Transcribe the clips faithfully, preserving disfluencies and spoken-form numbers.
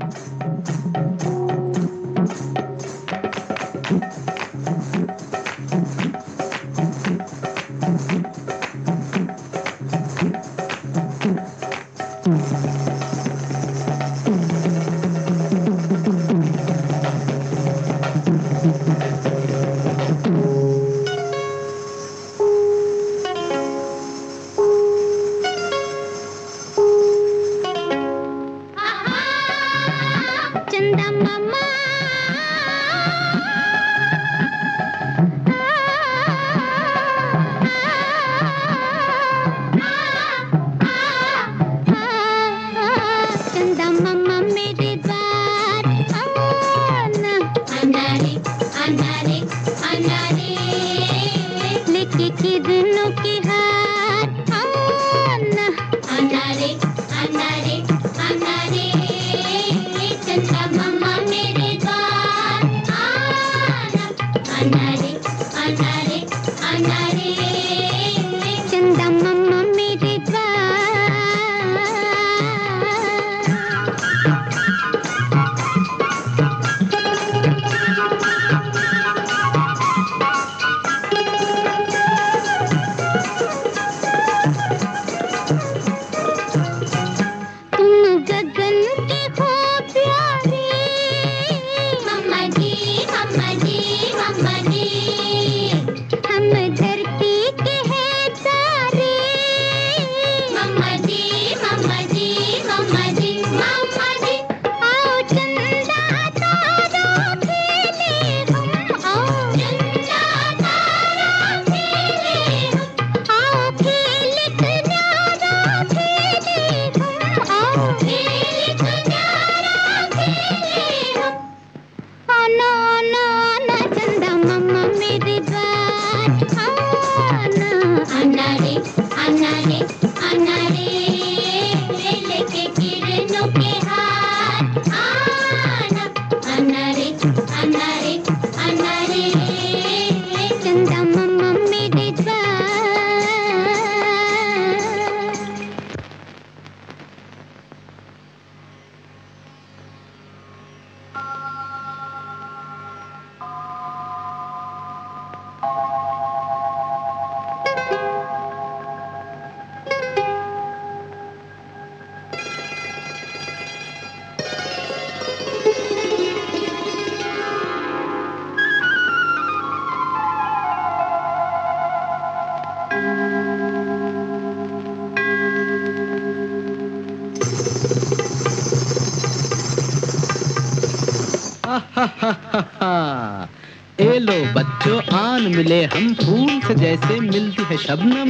ए लो बच्चों आन मिले हम फूल से जैसे मिलती है शबनम।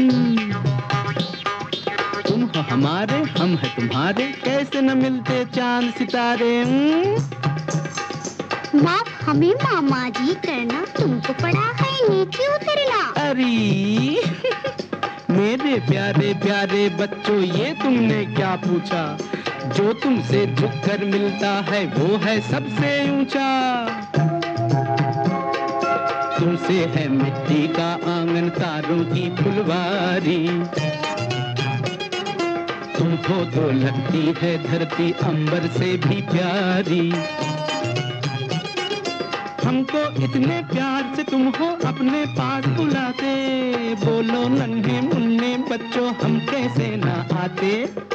तुम हो हमारे हम है तुम्हारे कैसे न मिलते चांद सितारे। माफ हमें मामा जी करना, तुमको पड़ा है नीचे उतरना। अरे मेरे प्यारे प्यारे बच्चों ये तुमने क्या पूछा, जो तुमसे झुककर मिलता है वो है सबसे ऊंचा। तुमसे है मिट्टी का आंगन तारों की फुलवारी, तुमको तो लगती है धरती अंबर से भी प्यारी। हमको इतने प्यार से तुम हो अपने पास बुलाते, बोलो नन्हे मुन्ने बच्चों हम कैसे ना आते।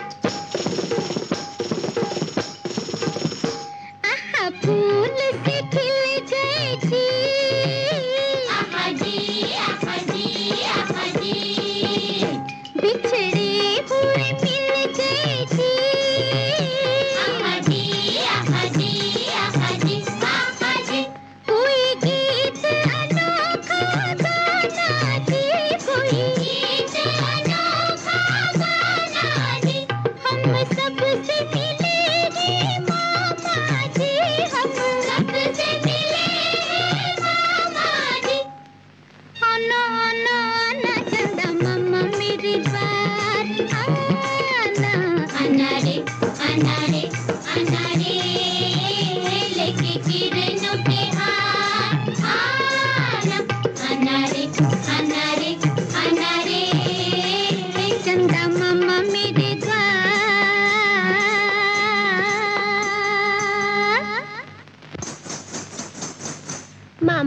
आहा फूल से खिल गए थी, आहा जी आहा जी आहा जी, बिछड़े हुए मिल गए थे, आहा जी आहा जी आहा जी आहा जी। कोई गीत अनोखा गाना जी, कोई गीत अनोखा गाना जी, हम सबसे मिले रे मामा जी, हम सबसे मिले रे मामा जी। आना आना आना चंदा मामा मेरी बात आना, आना रे आना रे आना रे, लेके किरणों के हाथ आना, आना रे आना रे आना रे, चंदा मामा मेरे द्वार।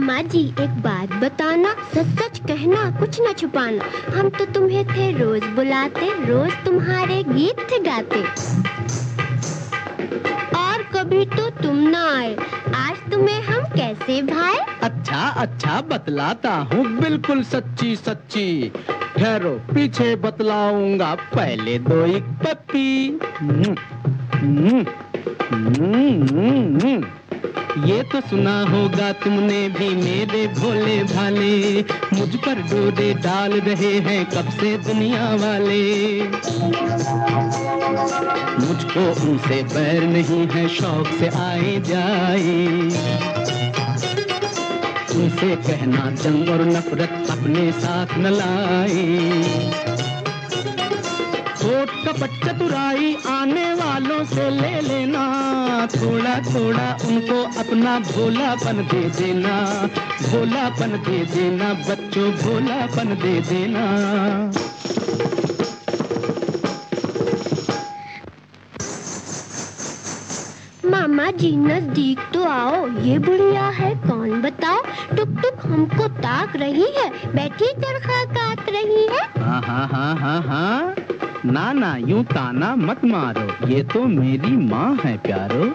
मामा जी एक बात बताना, सच सच कहना, कुछ न छुपाना। हम तो तुम्हें थे रोज बुलाते, रोज तुम्हारे गीत थे गाते, और कभी तो तुम ना आए, आज तुम्हें हम कैसे भाए? अच्छा अच्छा बतलाता हूँ, बिल्कुल सच्ची सच्ची। ठहरो पीछे बतलाऊंगा, पहले दो एक पप्पी। हम्म, हम्म, हम्म, हम्म। ये तो सुना होगा तुमने भी मेरे भोले भाले, मुझ पर डोरे डाल रहे हैं कब से दुनिया वाले। मुझको उनसे बैर नहीं है, शौक से आए जाए। उनसे कहना जंग और नफरत अपने साथ न लाए। होठ कपट चतुराई आने वालों से ले लेना, थोड़ा थोड़ा उनको अपना भोलापन दे देना, भोलापन दे देना बच्चों, भोलापन दे देना। मामा जी नजदीक तो आओ, ये बुढ़िया है कौन बताओ? टुक टुक हमको ताक रही है, बैठी चरखा काट रही है। हाँ हाँ हाँ हाँ हाँ, ना ना यूं ताना मत मारो, ये तो मेरी माँ है प्यारो।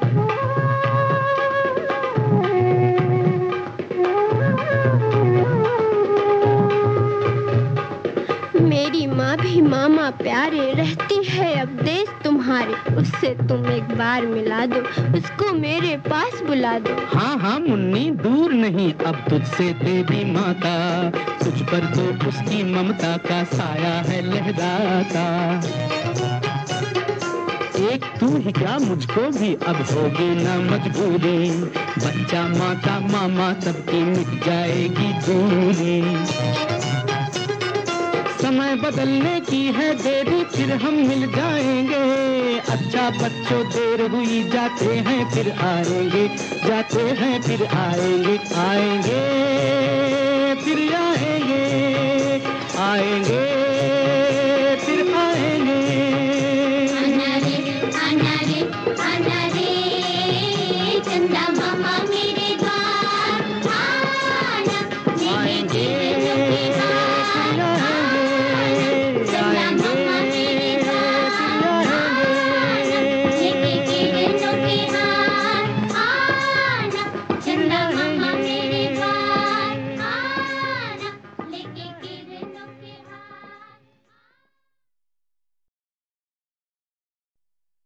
मेरी माँ भी मामा प्यारे, रहती है अब देश तुम्हारे। उससे तुम एक बार मिला दो, उसको मेरे पास बुला दो। हाँ हाँ मुन्नी दूर नहीं अब तुझसे तेरी माता, तुझ पर तो उसकी ममता का साया है लहराता। एक तू ही क्या मुझको भी अब होगी ना मजबूरी, बच्चा माँ का मामा सबकी मिट जाएगी दूरी। समय बदलने की है देरी, फिर हम मिल जाएंगे। अच्छा बच्चों देर हुई, जाते हैं फिर आएंगे, जाते हैं फिर आएंगे, आएंगे फिर आएंगे, आएंगे।